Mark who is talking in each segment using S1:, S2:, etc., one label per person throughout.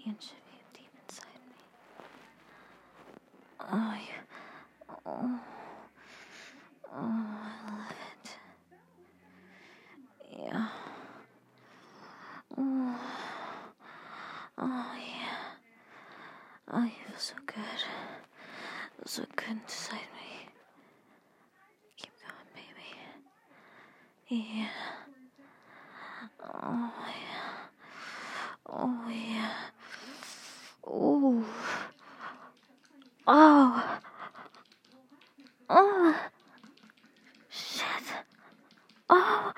S1: inch of you deep inside me. Oh, yeah. Oh, I love it. Yeah. Oh, yeah. Oh, you feel so good. So good inside me. Keep going, baby. Yeah. Oh, yeah. Oh, yeah. Ooh. Oh. Oh. Shit. Oh.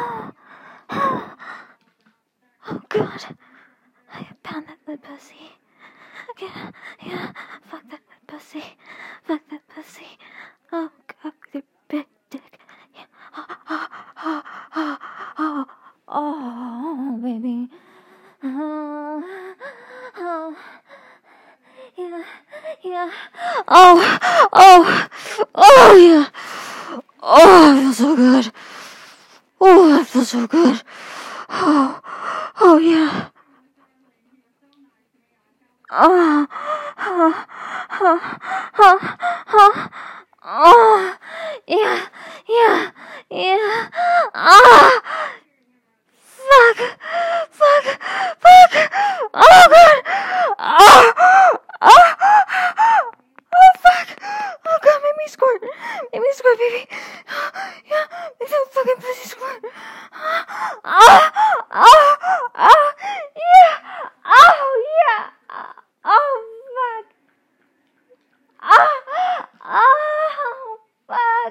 S1: Oh, God. I pound that good pussy. Okay. Yeah. Fuck that good pussy. Fuck that pussy. Oh, God. Your big dick. Yeah. Oh, baby. Oh, yeah, yeah. Oh, yeah. Oh, I feel so good. Oh, I feel so good. Oh, yeah. Oh, yeah, yeah, yeah. Fuck, fuck, fuck. Oh, God. Oh, fuck. Oh, God, make me squirt. Make me squirt, baby. Yeah, make that fucking pussy squirt. Yeah. Oh, yeah. Oh, fuck. Oh, fuck.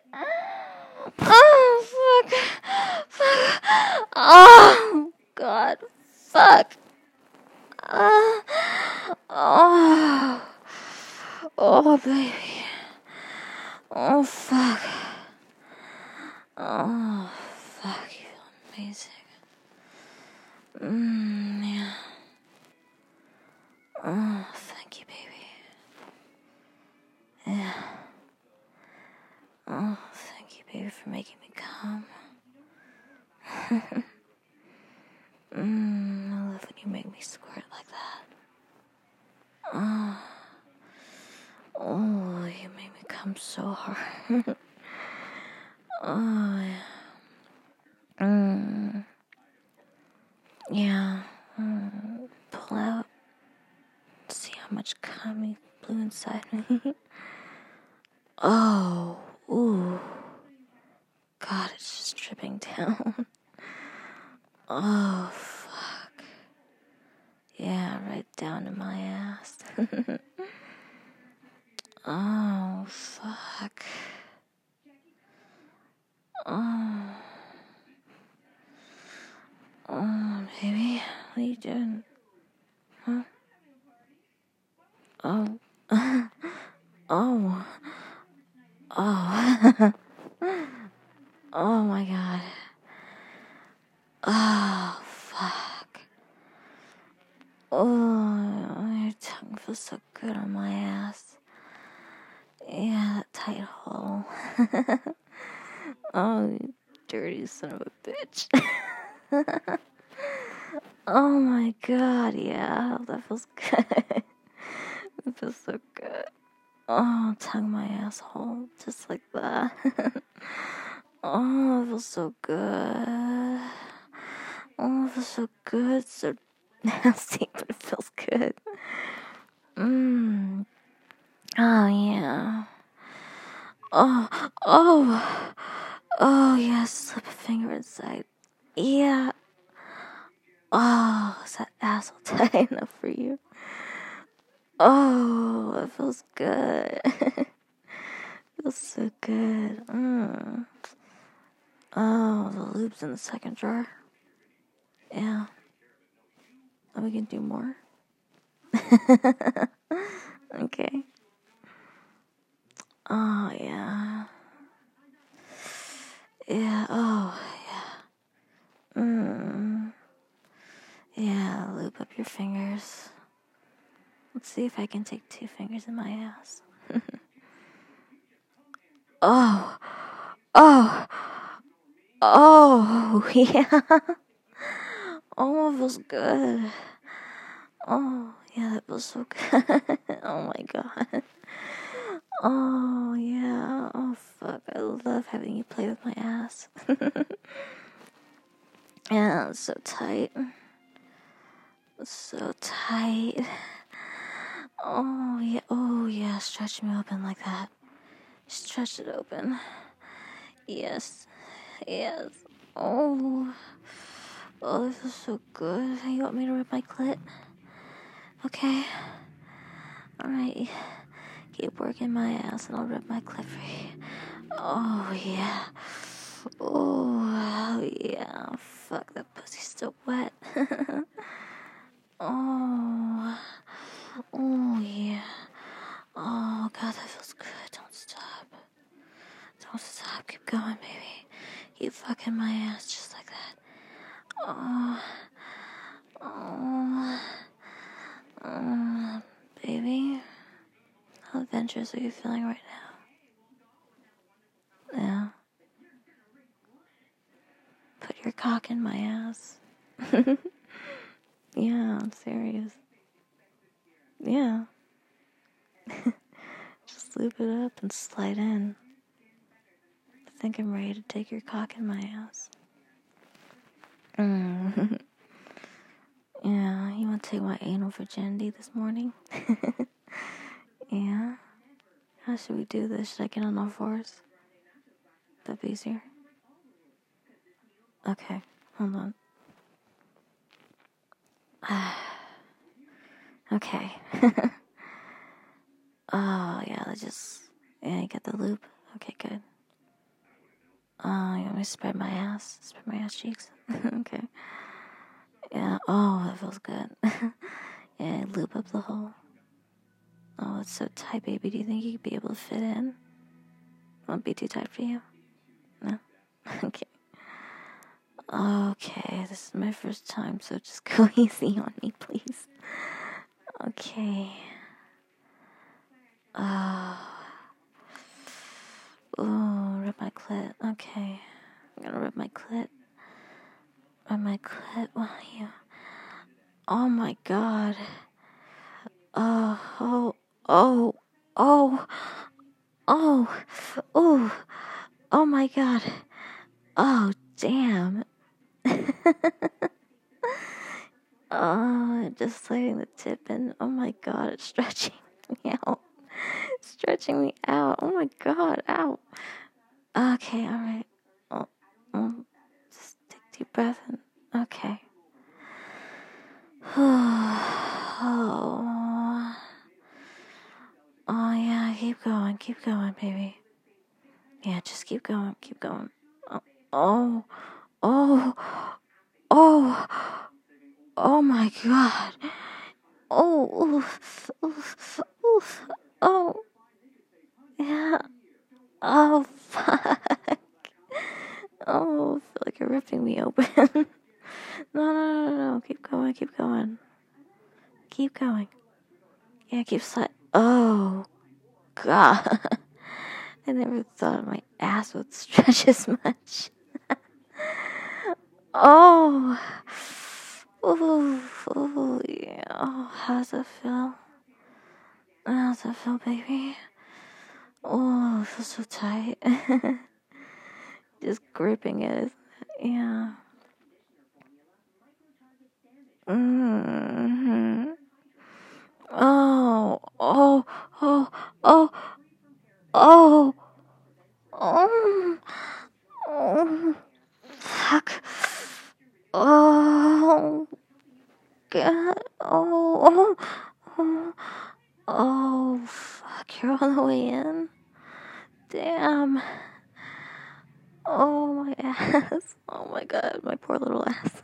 S1: Oh, fuck. Fuck. Oh, God. Fuck. Oh. Oh, baby. Oh, fuck. Oh, fuck. You feel amazing. Yeah. Oh, thank you, baby. Yeah. Oh, thank you, baby, for making me come. I love when you make me squirt like that. Oh, you make me come so hard. Oh, yeah. Yeah. Pull out. See how much cum you blew inside me. Oh, ooh. God, it's just dripping down. Oh, fuck. Yeah, right down to my ass. Oh, fuck. Oh, baby, what are you doing? Huh? Oh. Oh. Oh. Oh, my God. Oh, fuck. Oh, your tongue feels so good on my ass. Yeah, that tight hole. Oh, you dirty son of a bitch. Oh my God, yeah, that feels good. It feels so good. Oh, tongue my asshole, just like that. Oh, it feels so good. Oh, it feels so good. It's so nasty, but it feels good. Oh, yeah. Oh, yeah, slip a finger inside. Yeah. Oh, is that asshole tight enough for you? Oh, it feels good. It feels so good. Oh, the lube's in the second drawer. Yeah. And we can do more. Okay. Oh, yeah. Yeah, oh, yeah. Yeah, lube up your fingers. Let's see if I can take 2 fingers in my ass. Oh, yeah. Oh, it feels good. Oh, yeah, that feels so good. Oh my god. Oh, yeah. Oh, fuck. I love having you play with my ass. Yeah, it's so tight. So tight. Oh, yeah. Oh, yeah. Stretch me open like that. Stretch it open. Yes. Yes. Oh. Oh, this is so good. You want me to rip my clit? Okay. Alright. Keep working my ass and I'll rip my clit for you. Oh, yeah. Oh, yeah. Fuck, that pussy's still wet. Oh. Oh, yeah. Oh, God, that feels good. Don't stop. Don't stop. Keep going, baby. Keep fucking my ass just like that. Oh. Oh. Baby. How adventurous are you feeling right now? Yeah. Put your cock in my ass. Yeah, I'm serious. Yeah. Just loop it up and slide in. I think I'm ready to take your cock in my ass. Yeah, you want to take my anal virginity this morning? Yeah. How should we do this? Should I get on all fours? That'd be easier. Okay, hold on. Okay. Oh, yeah, yeah, you got the loop. Okay, good. Oh, you want me to spread my ass? Spread my ass cheeks? Okay. Yeah, oh, that feels good. Yeah, loop up the hole. Oh, it's so tight, baby. Do you think you could be able to fit in? Won't be too tight for you? No? Okay. Okay, this is my first time, so just go easy on me, please. Okay. Oh. Ooh, rip my clit. Okay. I'm gonna rip my clit. Rip my clit. Oh my god. Oh, oh, oh, oh, oh, oh my god. Oh, damn. Oh, just letting the tip in. Oh my god, it's stretching me out. Stretching me out. Oh my god, ow. Okay, alright. Just take a deep breath in. Okay. Oh. Oh yeah, keep going, baby. Yeah, just keep going. Oh, oh, oh, oh my god. Oh, oof, oof, oof. Oh, yeah. Oh, fuck. Oh, I feel like you're ripping me open. No. Keep going. Keep going. Yeah, keep sliding. Oh, God. I never thought my ass would stretch as much. Oh. Ooh, yeah. Oh, how does that feel? How does that feel, baby? Oh, it feels so tight. Just gripping it. Yeah. Mm-hmm. Oh, oh, oh, oh, oh, oh, oh, fuck. Oh, God. Oh, oh, oh, fuck. You're all the way in. Damn. Oh, my ass. Oh, my God. My poor little ass.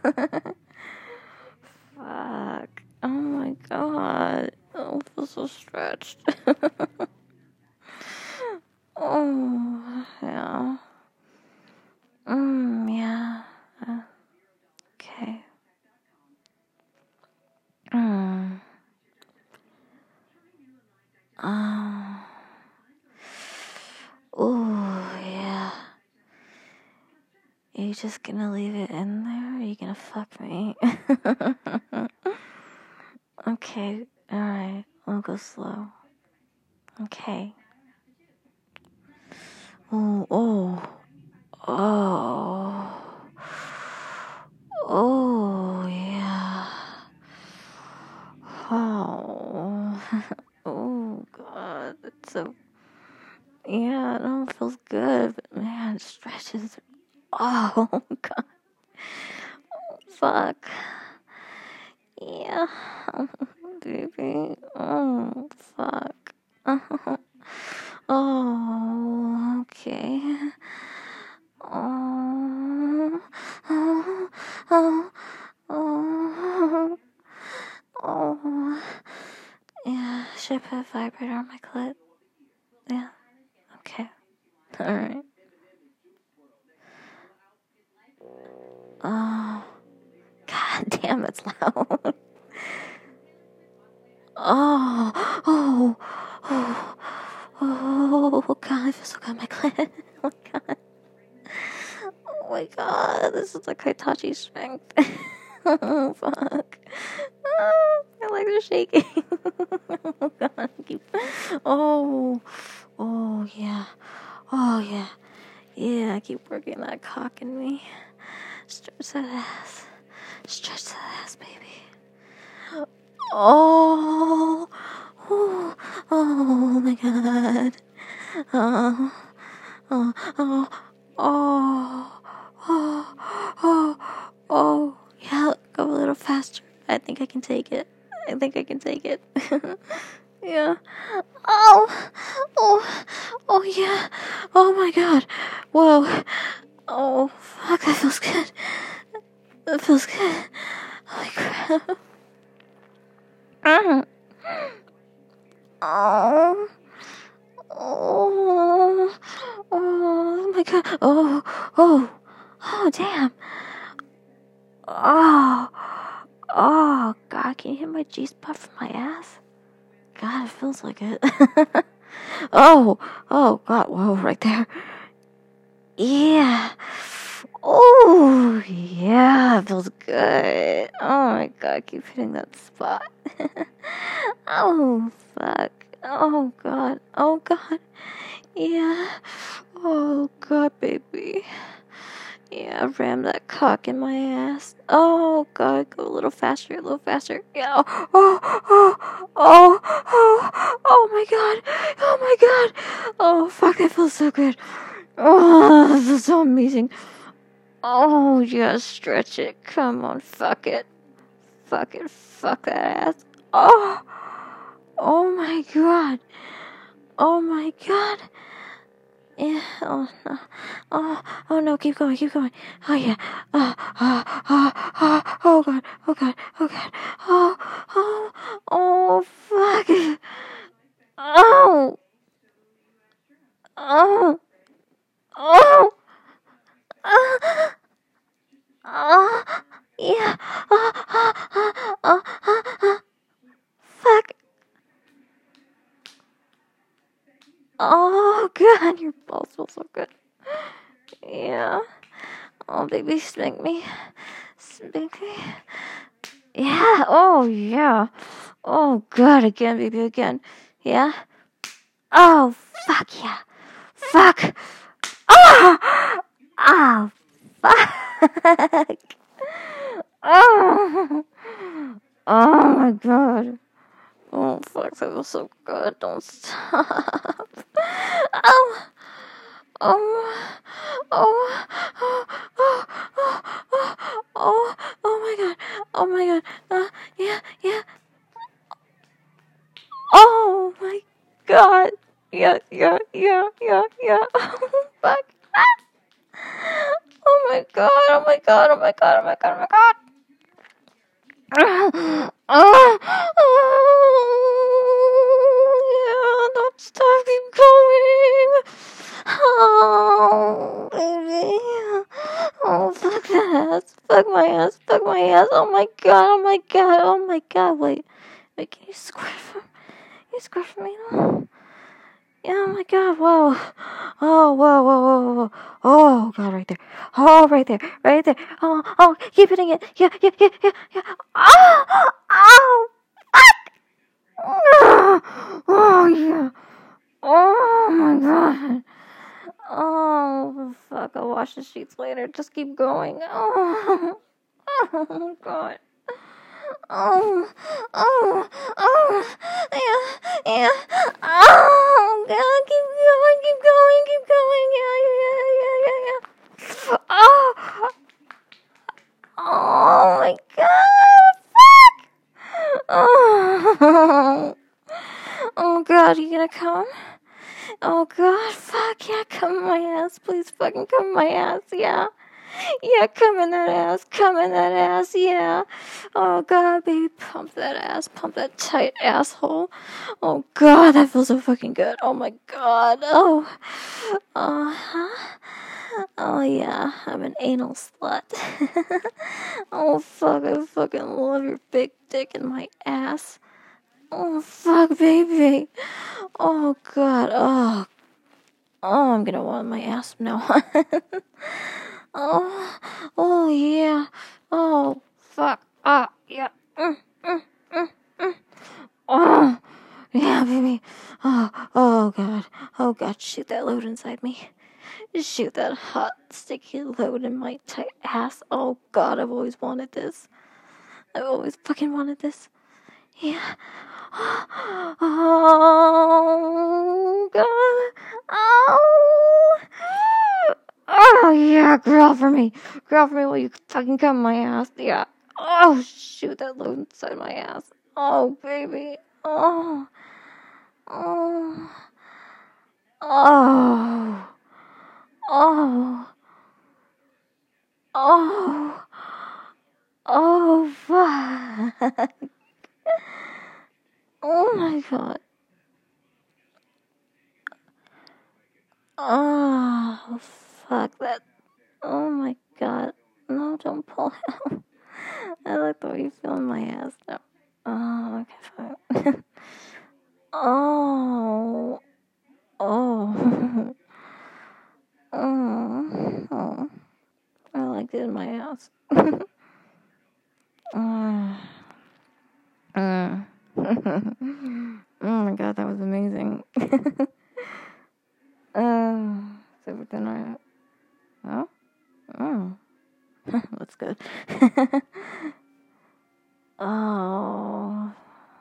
S1: Fuck. Oh, my God. Oh, I feel so stretched. Oh, yeah. Yeah. Okay. Um. Oh, yeah. Are you just gonna leave it in there? Or are you gonna fuck me? Okay, alright. We'll go slow. Okay. Oh, oh. Oh. Oh, yeah. Oh. Oh, God. It's so... Yeah, no, it feels good, but man, it stretches. Oh, God. Oh, fuck. Yeah. Baby. Oh, fuck. Oh, okay. Oh, oh, oh, oh, oh. Yeah, should I put a vibrator on my clit? Yeah, okay. Alright. Oh, god damn, it's loud. Oh, oh, oh, oh, god, I feel so good on my clit. Oh my god. Oh my god, this is like Hitachi strength. Oh, fuck. Oh, my legs are shaking. Oh, God. Oh, oh, yeah. Oh, yeah. Yeah, keep working that cock in me. Stretch that ass. Stretch that ass, baby. Oh, oh, oh, my God. Oh, oh, oh, oh, oh, oh, oh. Yeah, go a little faster. I think I can take it. I think I can take it. Yeah. Oh, oh, oh, yeah. Oh my God. Whoa. Oh, fuck, that feels good. That feels good. Holy crap. Oh, oh, oh, oh my God. Oh, oh, oh, damn. Oh, oh, God, can you hit my G-spot from my ass? God, it feels like it. Oh, oh, God, whoa, right there. Yeah. Oh, yeah, it feels good. Oh my God, keep hitting that spot. Oh, fuck. Oh, God. Oh, God. Yeah. Oh, God, baby. Yeah, ram that cock in my ass. Oh, God, go a little faster, a little faster. Yeah. Oh, oh, oh, oh, oh my God. Oh my God. Oh, fuck, that feels so good. Oh, this is so amazing. Oh, yeah, stretch it. Come on, fuck it. Fuck it, fuck that ass. Oh, oh my God. Oh my God. Yeah, oh no. Oh, oh no, keep going, keep going. Oh yeah. Oh God, oh God, oh God. Oh, oh, oh, fuck it. Oh, oh, oh, oh, oh, yeah. Fuck. Oh, God, your balls feel so good. Yeah. Oh, baby, spank me. Spank me. Yeah. Oh, yeah. Oh, God, again, baby, again. Yeah. Oh, fuck yeah. Fuck. Oh, oh, fuck. Oh, oh my God. Oh, fuck, that was so good. Don't stop. Oh, oh, oh, oh, oh, oh, oh, oh my God. Oh my God. Yeah, yeah. Oh my God. Yeah, yeah, yeah, yeah, yeah. Oh, fuck. Oh my God. Oh my God. Oh my God. Oh my God. Oh my God. Oh, yeah, don't stop, keep going. Oh, baby. Oh, fuck that ass. Fuck my ass. Fuck my ass. Oh my God. Oh my God. Oh my God. Wait, can you squirt for me? You squirt for me now? Yeah, oh my God, whoa. Oh, whoa, whoa, whoa, whoa. Oh, God, right there. Oh, right there, Oh, oh, keep hitting it. Yeah, yeah, yeah, yeah, yeah. Oh, oh, Oh, yeah. Oh, my God. Oh, fuck. I'll wash the sheets later. Just keep going. Oh, oh, God. Oh, oh, oh, yeah, yeah. Oh, God, keep going. Yeah. Oh, oh my God, fuck. Oh, oh God, you gonna come? Oh God, fuck, yeah, come in my ass, please fucking come in my ass, yeah. Yeah, come in that ass, yeah. Oh God, baby, pump that tight asshole. Oh God, that feels so fucking good. Oh my God, oh. Uh-huh. Oh yeah, I'm an anal slut. Oh fuck, I fucking love your big dick in my ass. Oh fuck, baby. Oh God, oh. Oh, I'm gonna want my ass from now on. Oh, oh yeah. Oh, fuck. Ah, yeah. Oh, yeah, baby. Oh, God. Oh, God, shoot that load inside me. Shoot that hot, sticky load in my tight ass. Oh, God, I've always wanted this. I've always fucking wanted this. Yeah. Oh, God. Oh. Oh, yeah, girl for me. Girl for me, will you fucking come in my ass? Yeah. Oh, shoot that load inside my ass. Oh, baby. Oh. Oh. Oh. Oh. Oh. Oh, fuck. Oh, my God. Oh, fuck that. Oh, my God. No, don't pull out. I like the way you feel in my ass now. Oh, okay, fine. Oh. Oh. Oh. Oh. I like it in my ass. Oh. Oh my God, that was amazing. So then oh, oh, that's good. Oh,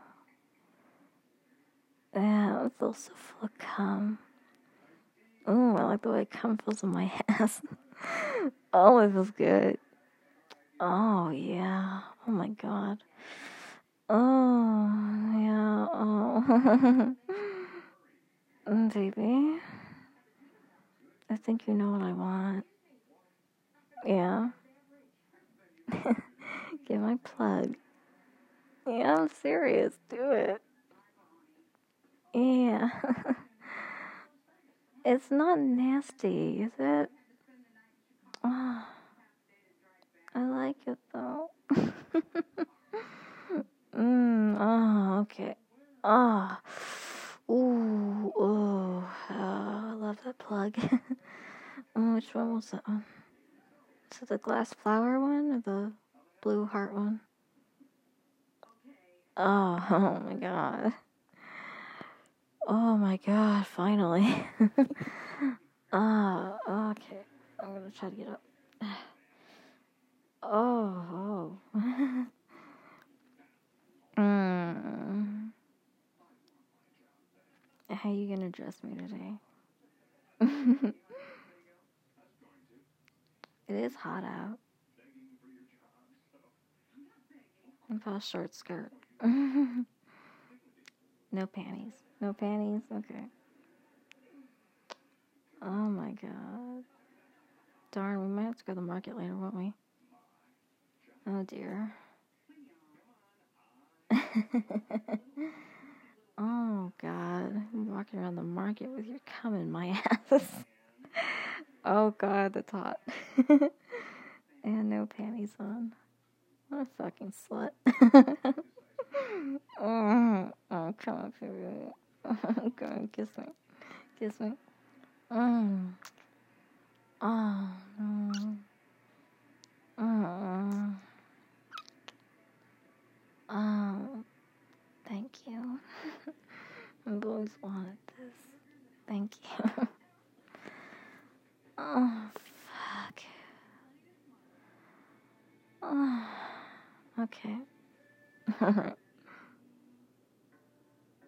S1: yeah, it feels so full of cum. Oh, I like the way cum feels in my ass. Oh, it feels good. Oh, yeah. Oh my God. Oh, yeah. Oh. Baby, I think you know what I want. Yeah. Get my plug. Yeah, I'm serious. Do it. Yeah. It's not nasty, is it? Oh, I like it though. Oh, okay. Oh. Ooh, oh, I love that plug. Oh, which one was that one? Is it the glass flower one or the blue heart one? Oh, oh my God. Oh my God, finally. Okay. I'm gonna try to get up. Oh, oh. How you gonna dress me today? It is hot out. I've got a short skirt. No panties. No panties? Okay. Oh my God. Darn, we might have to go to the market later, won't we? Oh dear. Oh God. I'm walking around the market with your cum in my ass. Oh God, that's hot. And no panties on. What a fucking slut. Oh, come up here. Come on, kiss me. Kiss me. Mm. Oh, no. Oh, thank you. Oh, fuck. Oh, okay.